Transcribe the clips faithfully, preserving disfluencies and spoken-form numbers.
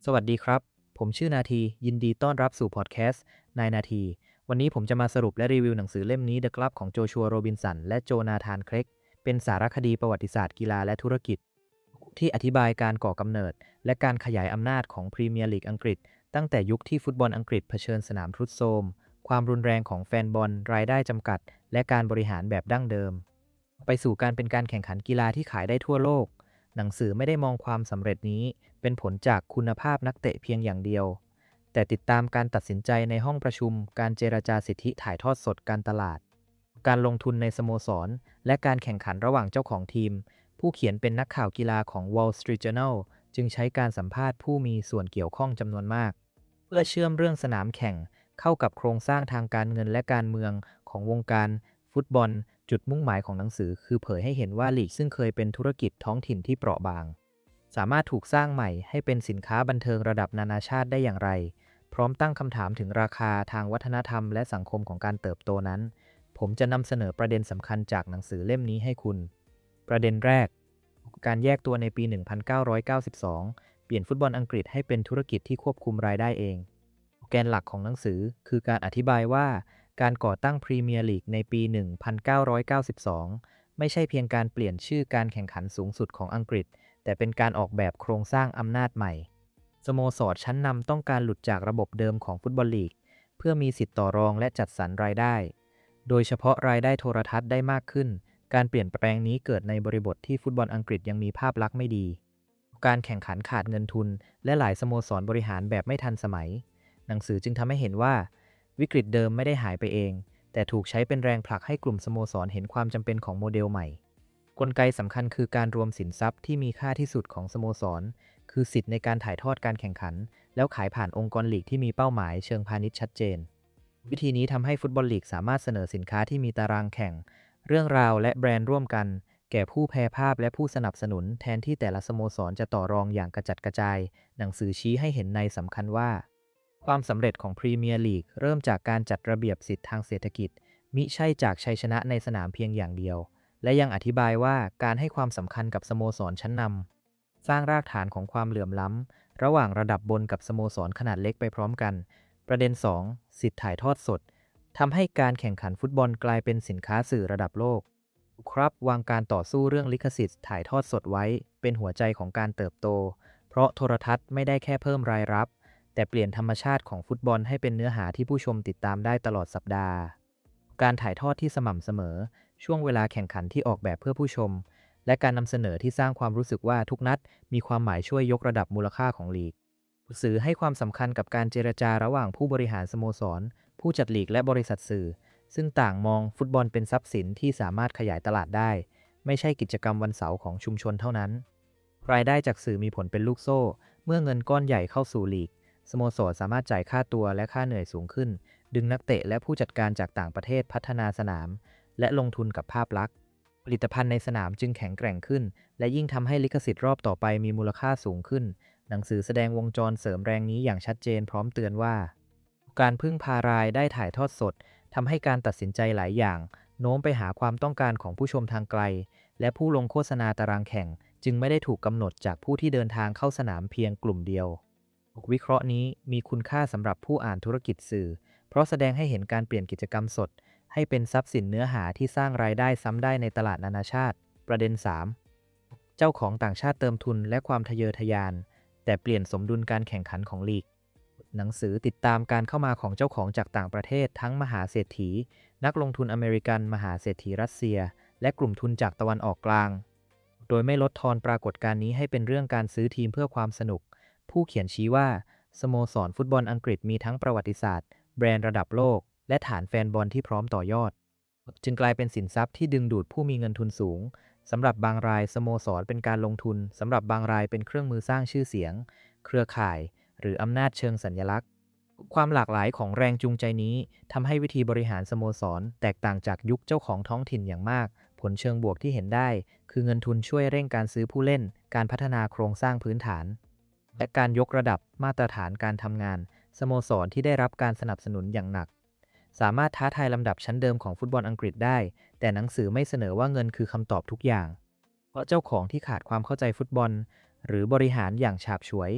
สวัสดีครับ ผมชื่อนาที ยินดีต้อนรับสู่พอดแคสต์นายนาที วันนี้ผมจะมาสรุปและรีวิวหนังสือเล่มนี้ The Club ของโจชัวโรบินสันและโจนาธานเครกเป็นสารคดีประวัติศาสตร์กีฬาและธุรกิจที่อธิบายการก่อกำเนิดและการขยายอำนาจของพรีเมียร์ลีกอังกฤษตั้งแต่ยุคที่ฟุตบอลอังกฤษเผชิญสนามทรุดโทรมความรุนแรงของแฟนบอลรายได้จำกัดและการบริหารแบบดั้งเดิมไปสู่การเป็นการแข่งขันกีฬาที่ขายได้ทั่วโลก หนังสือไม่ได้มองความสำเร็จนี้เป็นผลจากคุณภาพนักเตะเพียงอย่างเดียว แต่ติดตามการตัดสินใจในห้องประชุม การเจรจาสิทธิถ่ายทอดสดการตลาด การลงทุนในสโมสร และการแข่งขันระหว่างเจ้าของทีม ผู้เขียนเป็นนักข่าวกีฬาของ Wall Street Journal จึงใช้การสัมภาษณ์ผู้มีส่วนเกี่ยวข้องจำนวนมาก เพื่อเชื่อมเรื่องสนามแข่งเข้ากับโครงสร้างทางการเงินและการเมืองของวงการฟุตบอล จุดมุ่งหมายของหนังสือคือเผยให้เห็นว่าลีกซึ่งเคยเป็นธุรกิจท้องถิ่นที่เปราะบางสามารถถูกสร้างใหม่ให้เป็นสินค้าบันเทิงระดับนานาชาติได้อย่างไรพร้อมตั้งคำถามถึงราคาทางวัฒนธรรมและสังคมของการเติบโตนั้นผมจะนำเสนอประเด็นสำคัญจากหนังสือเล่มนี้ให้คุณประเด็นแรกการแยกตัวในปี หนึ่งพันเก้าร้อยเก้าสิบสอง เปลี่ยนฟุตบอลอังกฤษให้เป็นธุรกิจที่ควบคุมรายได้เองแกนหลักของหนังสือคือการอธิบายว่าการก่อตั้งพรีเมียร์ลีกในปี หนึ่งพันเก้าร้อยเก้าสิบสอง ไม่ใช่เพียงการเปลี่ยนชื่อการแข่งขันสูงสุดของอังกฤษแต่เป็นการออกแบบโครงสร้างอำนาจใหม่สโมสรชั้นนำต้องการหลุดจากระบบเดิมของฟุตบอลลีกเพื่อมีสิทธิ์ต่อรองและจัดสรรรายได้โดยเฉพาะรายได้โทรทัศน์ได้มากขึ้นการเปลี่ยนแปลงนี้เกิดในบริบทที่ฟุตบอลอังกฤษยังมีภาพลักษณ์ไม่ดีการแข่งขันขาดเงินทุนและหลายสโมสรบริหารแบบไม่ทันสมัยหนังสือจึงทำให้เห็นว่าวิกฤตเดิมไม่ได้หายไปเองแต่ถูกใช้เป็นแรงผลักให้กลุ่มสโมสรเห็นความจำเป็นของโมเดลใหม่กลไกสำคัญคือการรวมสินทรัพย์ที่มีค่าที่สุดของสโมสรคือสิทธิ์ในการถ่ายทอดการแข่งขันแล้วขายผ่านองค์กรลีกที่มีเป้าหมายเชิงพาณิชย์ชัดเจนวิธีนี้ทำให้ฟุตบอลลีกสามารถเสนอสินค้าที่มีตารางแข่งเรื่องราวและแบรนด์ร่วมกันแก่ผู้แพร่ภาพและผู้สนับสนุนแทนที่แต่ละสโมสรจะต่อรองอย่างกระจัดกระจายหนังสือชี้ให้เห็นในสำคัญว่าความสำเร็จของพรีเมียร์ลีกเริ่มจากการจัดระเบียบสิทธิทางเศรษฐกิจมิใช่จากชัยชนะในสนามเพียงอย่างเดียวและยังอธิบายว่าการให้ความสำคัญกับสโมสรชั้นนำสร้างรากฐานของความเหลื่อมล้ำระหว่างระดับบนกับสโมสรขนาดเล็กไปพร้อมกันประเด็น สอง สิทธิถ่ายทอดสดทำให้การแข่งขันฟุตบอลกลายเป็นสินค้าสื่อระดับโลกครับวางการต่อสู้เรื่องลิขสิทธิ์ถ่ายทอดสดไว้เป็นหัวใจของการเติบโตเพราะโทรทัศน์ไม่ได้แค่เพิ่มรายรับแต่เปลี่ยนธรรมชาติของฟุตบอลให้เป็นเนื้อหาที่ผู้ชมติดตามได้ตลอดสัปดาห์การถ่ายทอดที่สม่ำเสมอช่วงเวลาแข่งขันที่ออกแบบเพื่อผู้ชมและการนำเสนอที่สร้างความรู้สึกว่าทุกนัดมีความหมายช่วยยกระดับมูลค่าของลีกสื่อให้ความสำคัญกับการเจรจาระหว่างผู้บริหารสโมสรผู้จัดลีกและบริษัทสื่อซึ่งต่างมองฟุตบอลเป็นทรัพย์สินที่สามารถขยายตลาดได้ไม่ใช่กิจกรรมวันเสาร์ของชุมชนเท่านั้นรายได้จากสื่อมีผลเป็นลูกโซ่เมื่อเงินก้อนใหญ่เข้าสู่ลีกสโมสรสามารถจ่ายค่าตัวและค่าเหนื่อยสูงขึ้นดึงนักเตะและผู้จัดการจากต่างประเทศพัฒนาสนามและลงทุนกับภาพลักษณ์ผลิตภัณฑ์ในสนามจึงแข็งแกร่งขึ้นและยิ่งทำให้ลิขสิทธิ์รอบต่อไปมีมูลค่าสูงขึ้นหนังสือแสดงวงจรเสริมแรงนี้อย่างชัดเจนพร้อมเตือนว่าการพึ่งพารายได้ถ่ายทอดสดทำให้การตัดสินใจหลายอย่างโน้มไปหาความต้องการของผู้ชมทางไกลและผู้ลงโฆษณาตารางแข่งจึงไม่ได้ถูกกำหนดจากผู้ที่เดินทางเข้าสนามเพียงกลุ่มเดียววิเคราะห์นี้มีคุณค่าสำหรับผู้อ่านธุรกิจสื่อเพราะแสดงให้เห็นการเปลี่ยนกิจกรรมสดให้เป็นทรัพย์สินเนื้อหาที่สร้างรายได้ซ้ำได้ในตลาดนานาชาติประเด็น สาม เจ้าของต่างชาติเติมทุนและความทะเยอทะยานแต่เปลี่ยนสมดุลการแข่งขันของลีกหนังสือติดตามการเข้ามาของเจ้าของจากต่างประเทศทั้งมหาเศรษฐีนักลงทุนอเมริกันมหาเศรษฐีรัสเซียและกลุ่มทุนจากตะวันออกกลางโดยไม่ลดทอนปรากฏการณ์นี้ให้เป็นเรื่องการซื้อทีมเพื่อความสนุกผู้เขียนชี้ว่าสโมสรฟุตบอลอังกฤษมีทั้งประวัติศาสตร์แบรนด์ระดับโลกและฐานแฟนบอลที่พร้อมต่อยอดจึงกลายเป็นสินทรัพย์ที่ดึงดูดผู้มีเงินทุนสูงสำหรับบางรายสโมสรเป็นการลงทุนสำหรับบางรายเป็นเครื่องมือสร้างชื่อเสียงเครือข่ายหรืออำนาจเชิงสัญลักษณ์ความหลากหลายของแรงจูงใจนี้ทำให้วิธีบริหารสโมสรแตกต่างจากยุคเจ้าของท้องถิ่นอย่างมากผลเชิงบวกที่เห็นได้คือเงินทุนช่วยเร่งการซื้อผู้เล่นการพัฒนาโครงสร้างพื้นฐานและการยกระดับมาตรฐานการทำงานสโมสรที่ได้รับการสนับสนุนอย่างหนักสามารถท้าทายลำดับชั้นเดิมของฟุตบอลอังกฤษได้แต่หนังสือไม่เสนอว่าเงินคือคำตอบทุกอย่างเพราะเจ้าของที่ขาดความเข้าใจฟุตบอลหรือบริหารอย่างฉาบฉวย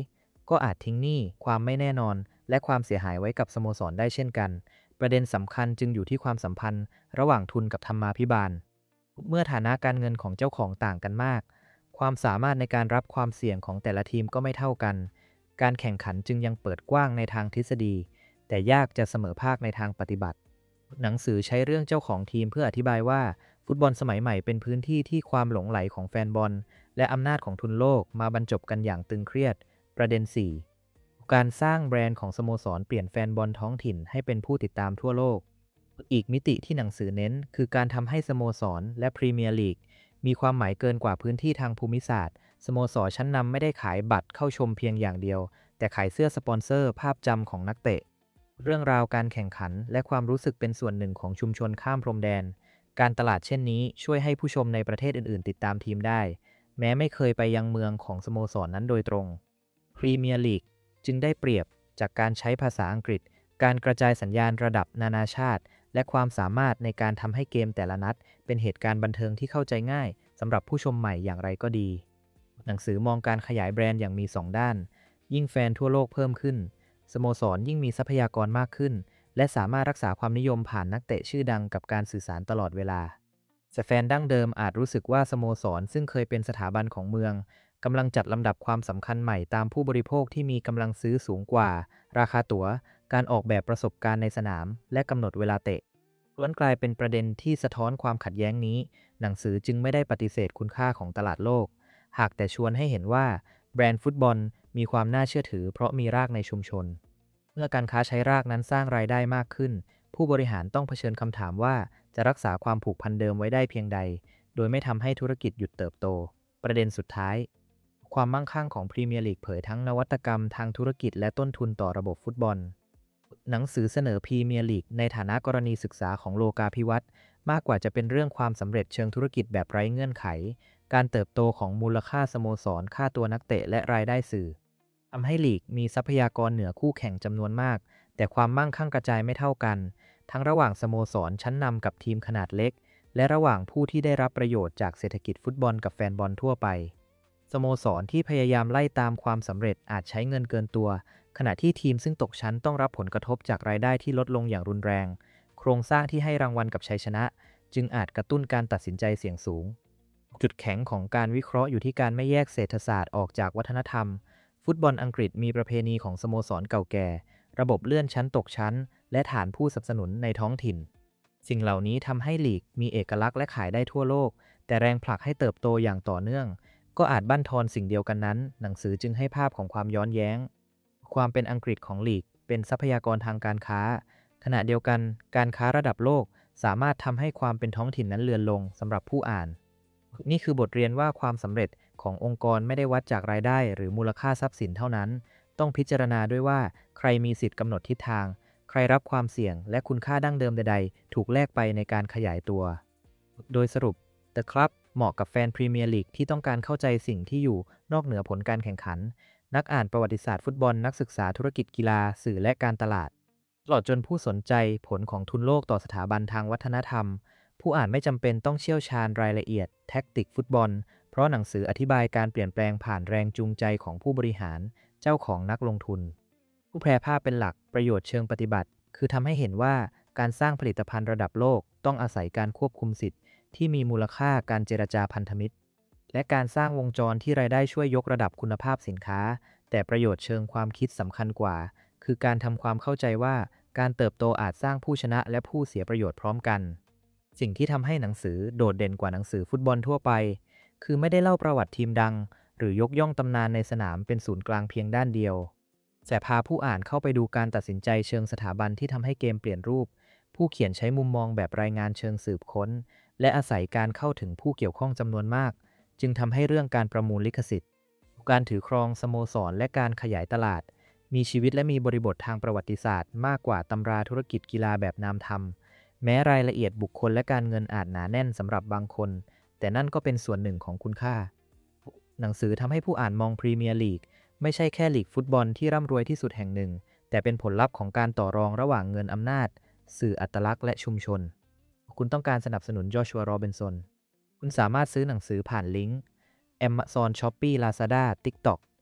ก็อาจทิ้งหนี้ความไม่แน่นอนและความเสียหายไว้กับสโมสรได้เช่นกันประเด็นสำคัญจึงอยู่ที่ความสัมพันธ์ระหว่างทุนกับธรรมาภิบาลเมื่อฐานะการเงินของเจ้าของต่างกันมากความสามารถในการรับความเสี่ยงของแต่ละทีมก็ไม่เท่ากันการแข่งขันจึงยังเปิดกว้างในทางทฤษฎีแต่ยากจะเสมอภาคในทางปฏิบัติหนังสือใช้เรื่องเจ้าของทีมเพื่ออธิบายว่าฟุตบอลสมัยใหม่เป็นพื้นที่ที่ความหลงไหลของแฟนบอลและอำนาจของทุนโลกมาบรรจบกันอย่างตึงเครียดประเด็น สี่ การสร้างแบรนด์ของสโมสรเปลี่ยนแฟนบอลท้องถิ่นให้เป็นผู้ติดตามทั่วโลกอีกมิติที่หนังสือเน้นคือการทำให้สโมสรและพรีเมียร์ลีกมีความหมายเกินกว่าพื้นที่ทางภูมิศาสตร์สโมสรชั้นนำไม่ได้ขายบัตรเข้าชมเพียงอย่างเดียวแต่ขายเสื้อสปอนเซอร์ภาพจำของนักเตะเรื่องราวการแข่งขันและความรู้สึกเป็นส่วนหนึ่งของชุมชนข้ามพรมแดนการตลาดเช่นนี้ช่วยให้ผู้ชมในประเทศอื่นๆติดตามทีมได้แม้ไม่เคยไปยังเมืองของสโมสร นนั้นโดยตรงพรีเมียร์ลีกจึงได้เปรียบจากการใช้ภาษาอังกฤษการกระจายสัญญาณระดับนานาชาติและความสามารถในการทำให้เกมแต่ละนัดเป็นเหตุการณ์บันเทิงที่เข้าใจง่ายสำหรับผู้ชมใหม่อย่างไรก็ดีหนังสือมองการขยายแบรนด์อย่างมีสองด้านยิ่งแฟนทั่วโลกเพิ่มขึ้นสโมสรยิ่งมีทรัพยากรมากขึ้นและสามารถรักษาความนิยมผ่านนักเตะชื่อดังกับการสื่อสารตลอดเวลาแต่แฟนดั้งเดิมอาจรู้สึกว่าสโมสรซึ่งเคยเป็นสถาบันของเมืองกำลังจัดลำดับความสำคัญใหม่ตามผู้บริโภคที่มีกำลังซื้อสูงกว่าราคาตั๋วการออกแบบประสบการณ์ในสนามและกำหนดเวลาเตะล้วนกลายเป็นประเด็นที่สะท้อนความขัดแย้งนี้หนังสือจึงไม่ได้ปฏิเสธคุณค่าของตลาดโลกหากแต่ชวนให้เห็นว่าแบรนด์ฟุตบอลมีความน่าเชื่อถือเพราะมีรากในชุมชนเมื่อการค้าใช้รากนั้นสร้างรายได้มากขึ้นผู้บริหารต้องเผชิญคำถามว่าจะรักษาความผูกพันเดิมไว้ได้เพียงใดโดยไม่ทำให้ธุรกิจหยุดเติบโตประเด็นสุดท้ายความมั่งคั่งของพรีเมียร์ลีกเผยทั้งนวัตกรรมทางธุรกิจและต้นทุนต่อระบบฟุตบอลหนังสือเสนอพรีเมียร์ลีกในฐานะกรณีศึกษาของโลกาภิวัตน์มากกว่าจะเป็นเรื่องความสำเร็จเชิงธุรกิจแบบไร้เงื่อนไขการเติบโตของมูลค่าสโมสรค่าตัวนักเตะและรายได้สื่อทำให้ลีกมีทรัพยากรเหนือคู่แข่งจำนวนมากแต่ความมั่งคั่งกระจายไม่เท่ากันทั้งระหว่างสโมสรชั้นนำกับทีมขนาดเล็กและระหว่างผู้ที่ได้รับประโยชน์จากเศรษฐกิจฟุตบอลกับแฟนบอลทั่วไปสโมสรที่พยายามไล่ตามความสำเร็จอาจใช้เงินเกินตัวขณะที่ทีมซึ่งตกชั้นต้องรับผลกระทบจากรายได้ที่ลดลงอย่างรุนแรงโครงสร้างที่ให้รางวัลกับชัยชนะจึงอาจกระตุ้นการตัดสินใจเสี่ยงสูงจุดแข็งของการวิเคราะห์อยู่ที่การไม่แยกเศรษฐศาสตร์ออกจากวัฒนธรรมฟุตบอลอังกฤษมีประเพณีของสโมสรเก่าแก่ระบบเลื่อนชั้นตกชั้นและฐานผู้สนับสนุนในท้องถิ่นสิ่งเหล่านี้ทำให้ลีกมีเอกลักษณ์และขายได้ทั่วโลกแต่แรงผลักให้เติบโตอย่างต่อเนื่องก็อาจบั่นทอนสิ่งเดียวกันนั้นหนังสือจึงให้ภาพของความย้อนแย้งความเป็นอังกฤษของลีกเป็นทรัพยากรทางการค้าขณะเดียวกันการค้าระดับโลกสามารถทำให้ความเป็นท้องถิ่นนั้นเลือนลงสำหรับผู้อ่านนี่คือบทเรียนว่าความสำเร็จขององค์กรไม่ได้วัดจากรายได้หรือมูลค่าทรัพย์สินเท่านั้นต้องพิจารณาด้วยว่าใครมีสิทธิ์กำหนดทิศทางใครรับความเสี่ยงและคุณค่าดั้งเดิมใดๆถูกแลกไปในการขยายตัวโดยสรุป The Club เหมาะกับแฟนพรีเมียร์ลีกที่ต้องการเข้าใจสิ่งที่อยู่นอกเหนือผลการแข่งขันนักอ่านประวัติศาสตร์ฟุตบอลนักศึกษาธุรกิจกีฬาสื่อและการตลาดตลอดจนผู้สนใจผลของทุนโลกต่อสถาบันทางวัฒนธรรมผู้อ่านไม่จำเป็นต้องเชี่ยวชาญรายละเอียดแท็กติกฟุตบอลเพราะหนังสืออธิบายการเปลี่ยนแปลงผ่านแรงจูงใจของผู้บริหารเจ้าของนักลงทุนผู้แปรภาพเป็นหลักประโยชน์เชิงปฏิบัติคือทำให้เห็นว่าการสร้างผลิตภัณฑ์ระดับโลกต้องอาศัยการควบคุมสิทธิ์ที่มีมูลค่าการเจรจาพันธมิตรและการสร้างวงจรที่รายได้ช่วยยกระดับคุณภาพสินค้าแต่ประโยชน์เชิงความคิดสำคัญกว่าคือการทำความเข้าใจว่าการเติบโตอาจสร้างผู้ชนะและผู้เสียประโยชน์พร้อมกันสิ่งที่ทำให้หนังสือโดดเด่นกว่าหนังสือฟุตบอลทั่วไปคือไม่ได้เล่าประวัติทีมดังหรือยกย่องตำนานในสนามเป็นศูนย์กลางเพียงด้านเดียวแต่พาผู้อ่านเข้าไปดูการตัดสินใจเชิงสถาบันที่ทำให้เกมเปลี่ยนรูปผู้เขียนใช้มุมมองแบบรายงานเชิงสืบค้นและอาศัยการเข้าถึงผู้เกี่ยวข้องจำนวนมากจึงทำให้เรื่องการประมูลลิขสิทธิ์การถือครองสโมสรและการขยายตลาดมีชีวิตและมีบริบททางประวัติศาสตร์มากกว่าตำราธุรกิจกีฬาแบบนามธรรมแม้รายละเอียดบุคคลและการเงินอาจหนาแน่นสำหรับบางคนแต่นั่นก็เป็นส่วนหนึ่งของคุณค่าหนังสือทำให้ผู้อ่านมองพรีเมียร์ลีกไม่ใช่แค่ลีกฟุตบอลที่ร่ำรวยที่สุดแห่งหนึ่งแต่เป็นผลลัพธ์ของการต่อรองระหว่างเงินอำนาจสื่ออัตลักษณ์และชุมชนคุณต้องการสนับสนุนจอชัว โรบินสันคุณสามารถซื้อหนังสือผ่านลิงก์ Amazon Shopee Lazada TikTok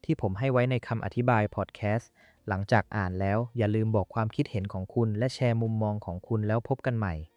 ที่ผมให้ไว้ในคำอธิบายพอดแคสต์หลังจากอ่านแล้วอย่าลืมบอกความคิดเห็นของคุณและแชร์มุมมองของคุณแล้วพบกันใหม่